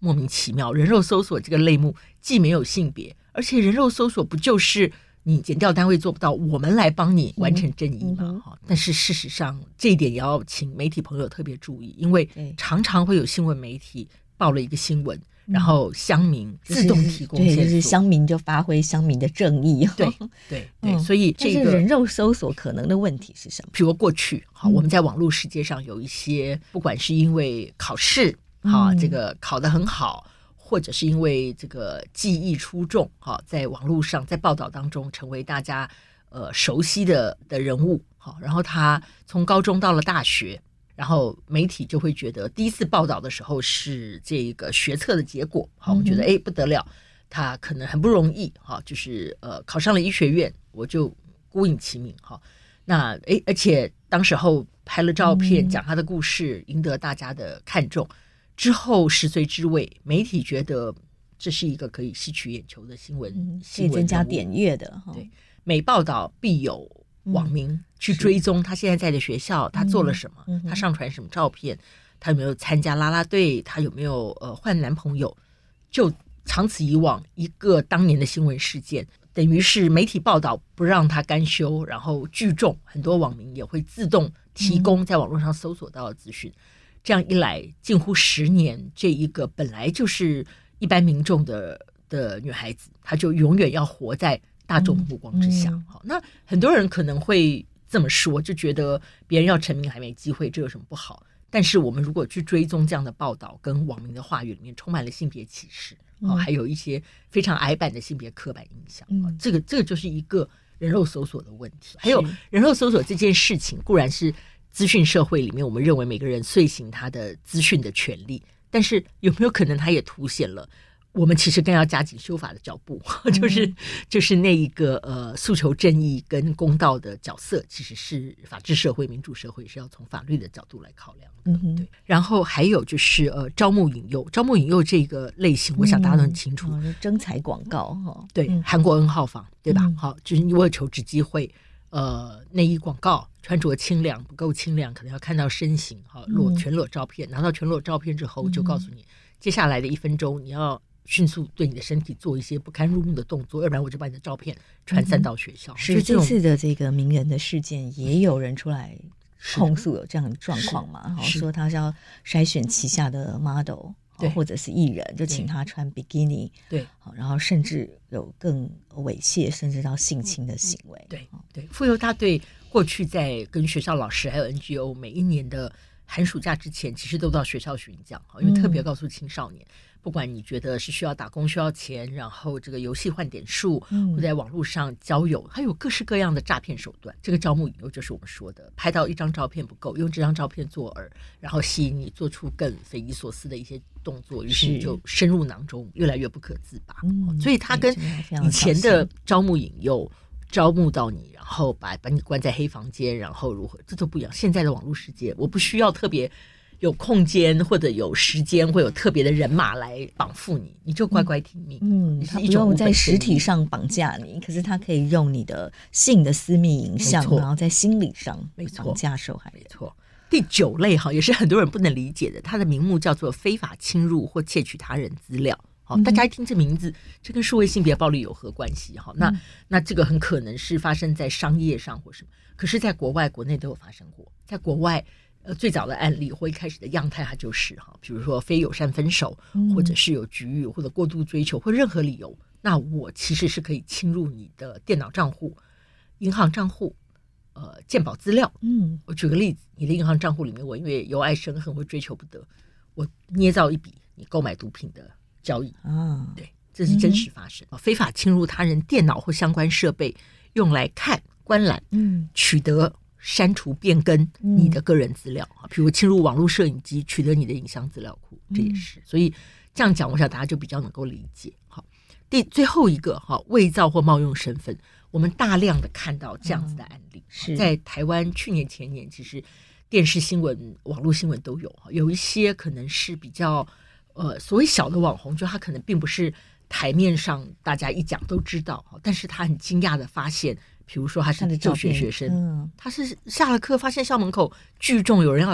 莫名其妙。人肉搜索这个类目既没有性别，而且人肉搜索不就是你检调单位做不到，我们来帮你完成正义嘛？但是事实上这一点也要请媒体朋友特别注意，因为常常会有新闻媒体报了一个新闻，然后乡民自动提供线索， 就是乡民就发挥乡民的正义。 对，所以这个人肉搜索可能的问题是什么？ 比如过去我们在网络世界上有一些，不管是因为考试这个考得很好，或者是因为这个技艺出众在网络上在报道当中成为大家熟悉的人物然后他从高中到了大学，然后媒体就会觉得第一次报道的时候是这个学测的结果我们觉得不得了，他可能很不容易就是考上了医学院，我就孤影其名那而且当时候拍了照片讲他的故事，赢得大家的看重，之后食髓知味，媒体觉得这是一个可以吸取眼球的新闻， 可以增加点阅的对，每报道必有网民去追踪他现在在的学校，他做了什么，他上传什么照片，他有没有参加啦啦队，他有没有换男朋友，就长此以往一个当年的新闻事件，等于是媒体报道不让他甘休，然后聚众，很多网民也会自动提供在网络上搜索到的资讯，这样一来近乎10年，这一个本来就是一般民众的女孩子，她就永远要活在大众目光之下那很多人可能会这么说，就觉得别人要成名还没机会，这有什么不好？但是我们如果去追踪这样的报道，跟网民的话语里面充满了性别歧视还有一些非常矮板的性别刻板印象这个就是一个人肉搜索的问题。还有人肉搜索这件事情固然是资讯社会里面我们认为每个人遂行他的资讯的权利，但是有没有可能它也凸显了我们其实更要加紧修法的脚步就是那一个诉求正义跟公道的角色，其实是法治社会民主社会是要从法律的角度来考量的对。然后还有就是招募引诱这个类型我想大家都很清楚征才广告对，韩国 N 号房对吧就是你为了求职机会内衣广告，穿着清凉不够清凉可能要看到身形全裸照片，拿到全裸照片之后就告诉你接下来的1分钟你要迅速对你的身体做一些不堪入目的动作，要不然我就把你的照片传散到学校是这次的这个名人的事件也有人出来控诉有这样的状况嘛说他是要筛选旗下的 model或者是艺人，就请他穿比基尼对然后甚至有更猥亵甚至到性侵的行为对妇幼大队过去在跟学校老师还有 NGO 每一年的寒暑假之前其实都到学校巡讲因为特别告诉青少年不管你觉得是需要打工需要钱，然后这个游戏换点数或在网络上交友，还有各式各样的诈骗手段，这个招募引诱就是我们说的拍到一张照片不够，用这张照片做饵，然后吸引你做出更匪夷所思的一些动作，于是你就深入囊中，越来越不可自拔所以它跟以前的招募引诱招募到你，然后把你关在黑房间，然后如何，这都不一样。现在的网络世界我不需要特别有空间或者有时间或有特别的人马来绑缚你，你就乖乖听命他不用在实体上绑架你，可是他可以用你的性的私密影像然后在心理上绑架受害人。 没错。第9类也是很多人不能理解的，它的名目叫做非法侵入或窃取他人资料大家一听这名字，这跟数位性别暴力有何关系那这个很可能是发生在商业上或什么，可是在国外国内都有发生过。在国外最早的案例或一开始的样态它就是比如说非友善分手或者是有局域或者过度追求或任何理由，那我其实是可以侵入你的电脑账户银行账户健保资料我举个例子，你的银行账户里面我因为由爱生恨或追求不得，我捏造一笔你购买毒品的交易对，这是真实发生非法侵入他人电脑或相关设备用来看观览取得删除变更你的个人资料比如侵入网络摄影机取得你的影像资料库，这也是所以这样讲我想大家就比较能够理解最后一个伪造或冒用身份，我们大量的看到这样子的案例在台湾去年前年其实电视新闻网络新闻都有一些可能是比较所谓小的网红，就他可能并不是台面上大家一讲都知道但是他很惊讶的发现，比如说他是就学学生他是下了课发现校门口聚众有人要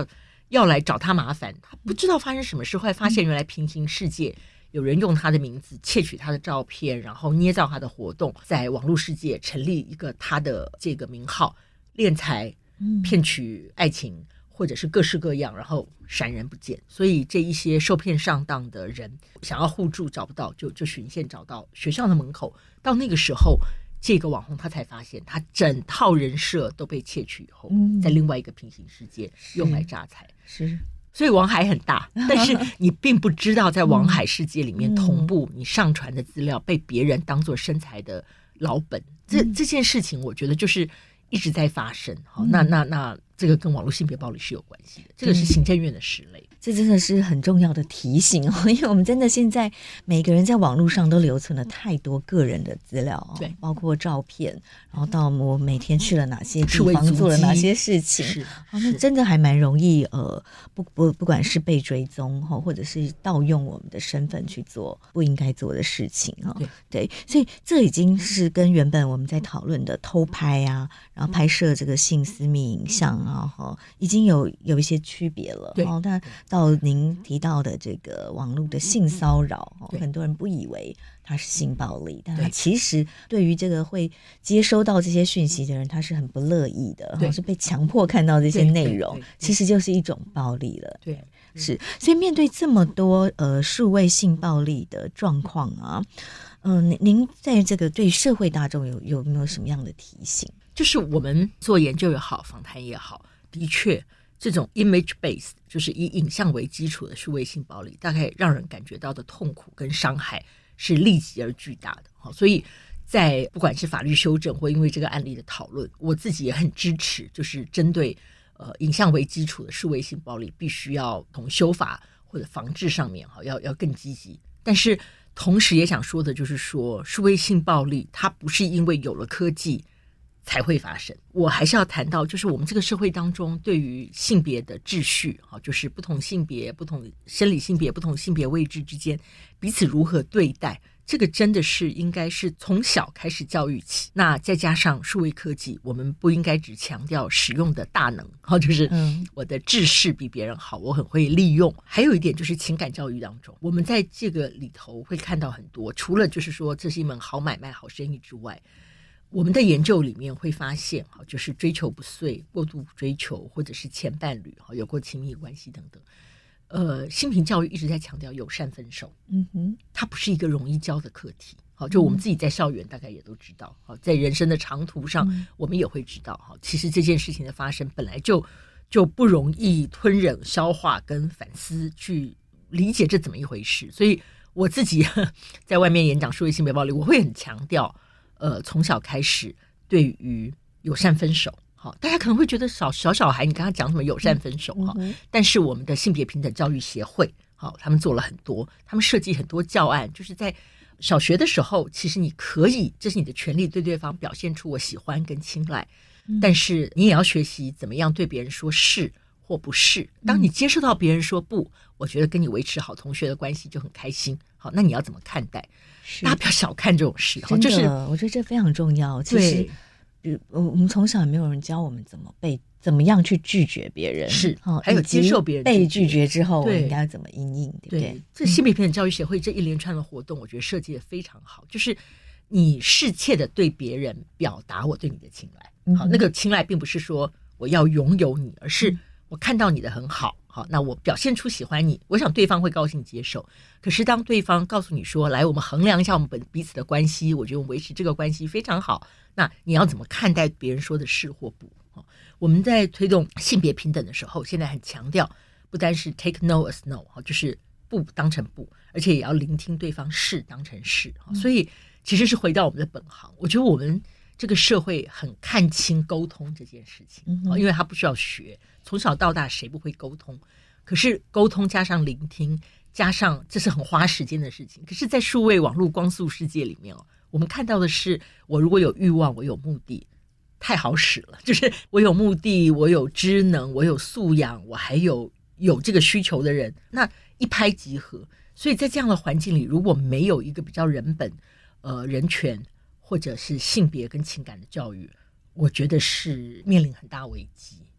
要来找他麻烦，他不知道发生什么事，后来发现原来平行世界有人用他的名字窃取他的照片，然后捏造他的活动，在网络世界成立一个他的这个名号，敛财、骗取爱情，或者是各式各样，然后闪人不见。所以这一些受骗上当的人想要互助找不到，就循线找到学校的门口。到那个时候，这个网红他才发现，他整套人设都被窃取以后，在另外一个平行世界用来诈财。 是。 所以网海很大，但是你并不知道在网海世界里面同步你上传的资料被别人当作生财的老本，这件事情我觉得就是一直在发生。好，那这个跟网络性别暴力是有关系的，这个是行政院的实类。 这真的是很重要的提醒哦，因为我们真的现在每个人在网络上都留存了太多个人的资料哦， 对， 包括照片，然后到我每天去了哪些地方，做了哪些事情，那真的还蛮容易不管是被追踪或者是盗用我们的身份去做不应该做的事情对，所以这已经是跟原本我们在讨论的偷拍啊，然后拍摄这个性私密影像啊，已经有一些区别了。 对， 但到您提到的这个网络的性骚扰，很多人不以为它是性暴力，但他其实对于这个会接收到这些讯息的人，他是很不乐意的，是被强迫看到这些内容，其实就是一种暴力了。 对， 是。所以面对这么多数位性暴力的状况啊，您在这个对社会大众有没有什么样的提醒？ 就是我们做研究也好，访谈也好，的确这种 image based 就是以影像为基础的数位性暴力，大概让人感觉到的痛苦跟伤害是立即而巨大的。所以在不管是法律修正或因为这个案例的讨论，我自己也很支持，就是针对影像为基础的数位性暴力必须要从修法或者防治上面要更积极。但是同时也想说的就是说，数位性暴力它不是因为有了科技才会发生。我还是要谈到，就是我们这个社会当中对于性别的秩序，就是不同性别、不同生理性别、不同性别位置之间彼此如何对待，这个真的是应该是从小开始教育起。那再加上数位科技，我们不应该只强调使用的大能，就是我的知识比别人好，我很会利用。还有一点就是情感教育当中，我们在这个里头会看到很多，除了就是说这是一门好买卖、好生意之外，我们的研究里面会发现，就是追求不遂、过度追求，或者是前伴侣有过亲密关系等等。性平教育一直在强调友善分手，它不是一个容易教的课题。就我们自己在校园大概也都知道，在人生的长途上，我们也会知道，其实这件事情的发生本来就不容易吞忍、消化跟反思，去理解这怎么一回事。所以我自己在外面演讲数位性别暴力，我会很强调。从小开始对于友善分手，大家可能会觉得小孩你跟他讲什么友善分手，但是我们的性别平等教育协会，他们做了很多，他们设计很多教案，就是在小学的时候，其实你可以，这是你的权利，对对方表现出我喜欢跟青睐，但是你也要学习怎么样对别人说是或不是。当你接受到别人说不，我觉得跟你维持好同学的关系就很开心，好，那你要怎么看待？大家不要小看这种事，就是我觉得这非常重要。其实我们从小也没有人教我们怎么样去拒绝别人， 是还有接受别人被拒绝之后我应该怎么因应，对不对？ 这性别平等教育协会这一连串的活动，我觉得设计的非常好，就是你适切的对别人表达我对你的青睐。好，那个青睐并不是说我要拥有你，而是我看到你的很好，那我表现出喜欢你，我想对方会高兴接受。可是当对方告诉你说，来我们衡量一下我们彼此的关系，我觉得我们维持这个关系非常好，那你要怎么看待别人说的是或不？我们在推动性别平等的时候，现在很强调不单是 take no as no， 就是不当成不，而且也要聆听对方是当成是。所以其实是回到我们的本行，我觉得我们这个社会很看清沟通这件事情，因为他不需要学，从小到大谁不会沟通？可是沟通加上聆听，加上这是很花时间的事情。可是在数位网络光速世界里面，我们看到的是，我如果有欲望，我有目的，太好使了，就是我有目的，我有知能，我有素养，我还有这个需求的人，那一拍即合。所以在这样的环境里，如果没有一个比较人本人权或者是性别跟情感的教育，我觉得是面临很大危机。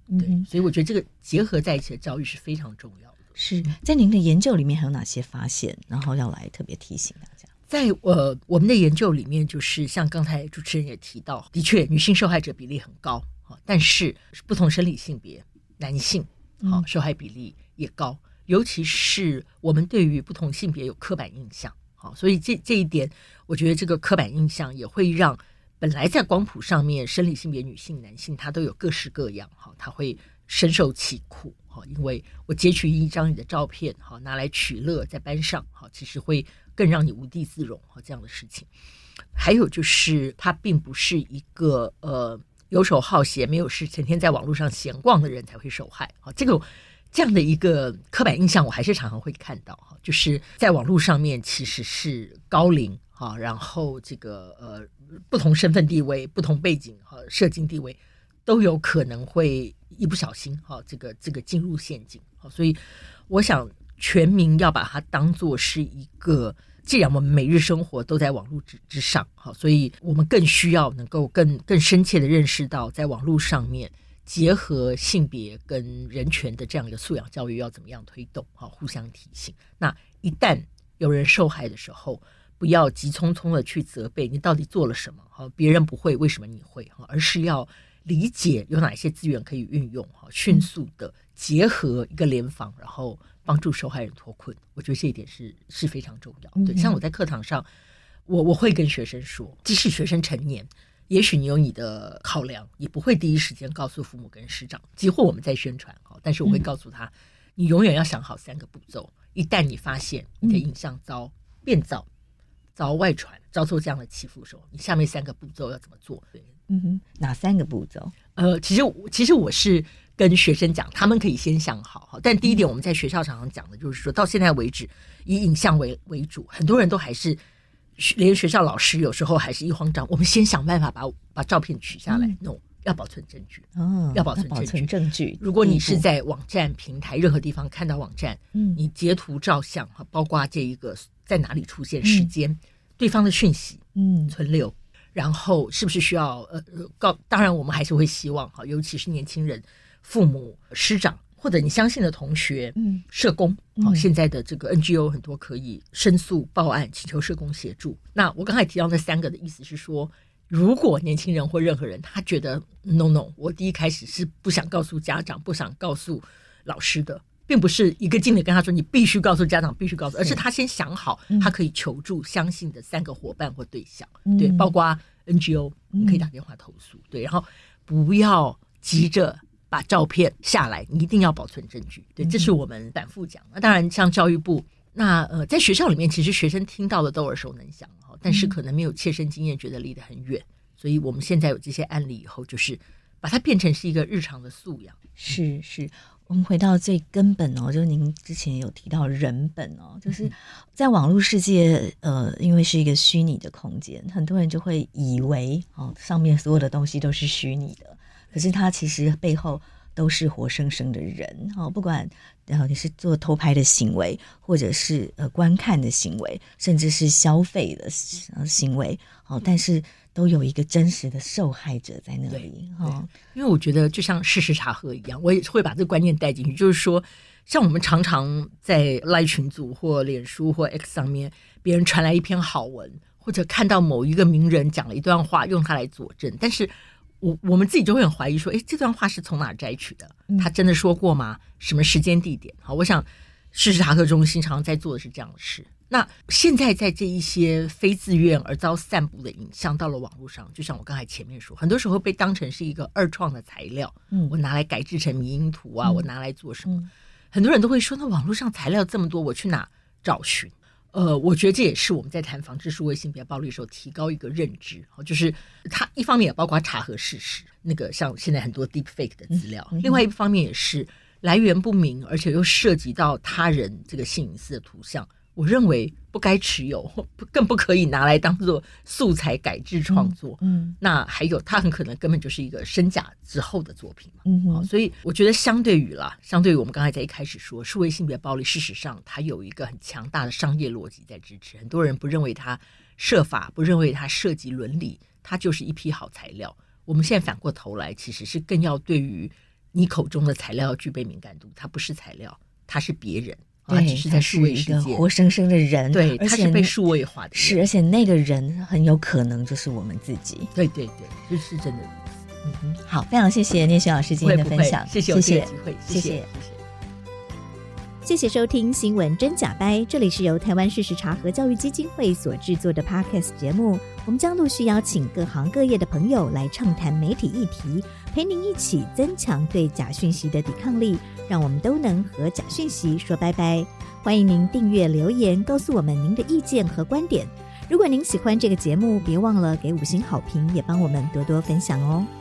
对，所以我觉得这个结合在一起的教育是非常重要的。 是在您的研究里面还有哪些发现，然后要来特别提醒大家？ 在我们的研究里面，就是像刚才主持人也提到，的确女性受害者比例很高，但是不同生理性别男性受害比例也高，尤其是我们对于不同性别有刻板印象，所以这一点我觉得这个刻板印象也会让本来在光谱上面生理性别女性男性他都有各式各样，他会深受其苦，因为我截取一张你的照片拿来取乐在班上，其实会更让你无地自容这样的事情。还有就是他并不是一个游手好闲没有事成天在网络上闲逛的人才会受害，这样的一个刻板印象我还是常常会看到，就是在网络上面其实是高龄，然后这个不同身份地位不同背景社经地位都有可能会一不小心这个进入陷阱，所以我想全民要把它当作是一个，既然我们每日生活都在网络之上，所以我们更需要能够更深切的认识到，在网络上面结合性别跟人权的这样一个素养教育要怎么样推动，互相提醒。那一旦有人受害的时候，不要急匆匆的去责备你到底做了什么，别人不会为什么你会，而是要理解有哪些资源可以运用，迅速的结合一个联防，然后帮助受害人脱困。我觉得这一点是非常重要。对，像我在课堂上我会跟学生说，即使学生成年，也许你有你的考量，你不会第一时间告诉父母跟师长，几乎我们在宣传，但是我会告诉他，你永远要想好3个步骤，一旦你发现你的影像变造遭外传，遭受这样的欺负的时候，你下面3个步骤要怎么做？对， 哪3个步骤？ 其实我是跟学生讲，他们可以先想好，但第一点我们在学校常常讲的就是说，到现在为止以影像为主，很多人都还是连学校老师有时候还是一慌张，我们先想办法把照片取下来。No， 要保存证据，要保存证据。如果你是在网站平台任何地方看到网站，你截图照相，包括这一个在哪里出现时间，对方的讯息，存留，然后是不是需要当然我们还是会希望，尤其是年轻人、父母、师长或者你相信的同学、社工，现在的这个 NGO 很多可以申诉报案，请求社工协助。那我刚才提到那3个的意思是说，如果年轻人或任何人他觉得 no， 我第一开始是不想告诉家长，不想告诉老师的，并不是一个经理跟他说你必须告诉家长，必须告诉，而是他先想好他可以求助相信的3个伙伴或对象，对，包括 NGO， 你可以打电话投诉，对，然后不要急着把照片下来，你一定要保存证据，对，这是我们反复讲。那当然像教育部，那在学校里面其实学生听到的都耳熟能详，但是可能没有切身经验，觉得离得很远，所以我们现在有这些案例以后，就是把它变成是一个日常的素养。是我们回到最根本就是您之前有提到人本就是在网络世界因为是一个虚拟的空间，很多人就会以为上面所有的东西都是虚拟的，可是它其实背后都是活生生的人，不管你是做偷拍的行为，或者是观看的行为，甚至是消费的行为，但是都有一个真实的受害者在那里。 因为我觉得就像事实查核一样，我也会把这个观念带进去，就是说像我们常常在LINE群组或脸书或 X 上面，别人传来一篇好文，或者看到某一个名人讲了一段话，用它来佐证，但是我们自己就会很怀疑说，这段话是从哪摘取的？他真的说过吗？什么时间地点？好，我想事实查核中心常常在做的是这样的事。那现在在这一些非自愿而遭散布的影像到了网络上，就像我刚才前面说，很多时候被当成是一个二创的材料，我拿来改制成迷因图啊，我拿来做什么？很多人都会说，那网络上材料这么多，我去哪找寻？我觉得这也是我们在谈防治数位性别暴力的时候提高一个认知，就是它一方面也包括查核事实，那个像现在很多 deepfake 的资料，另外一方面也是来源不明，而且又涉及到他人这个性隐私的图像，我认为不该持有，更不可以拿来当做素材改制创作。那还有它很可能根本就是一个真假之后的作品嘛。所以我觉得相对于我们刚才在一开始说数位性别暴力，事实上它有一个很强大的商业逻辑在支持，很多人不认为它设法，不认为它涉及伦理，它就是一批好材料。我们现在反过头来其实是更要对于你口中的材料要具备敏感度，它不是材料，它是别人。他只是在数位世界， 他是一个活生生的人， 对，他是被数位化的人， 是，而且那个人很有可能就是我们自己。 对对对，这是真的。 好，非常谢谢念璇老师今天的分享， 谢谢，谢谢机会， 谢谢。 谢谢收听新闻真假掰，这里是由台湾事实查核教育基金会所制作的 Podcast 节目，我们将陆续邀请各行各业的朋友来畅谈媒体议题，陪您一起增强对假讯息的抵抗力，让我们都能和假讯息说拜拜。欢迎您订阅留言告诉我们您的意见和观点，如果您喜欢这个节目，别忘了给5星好评，也帮我们多多分享哦。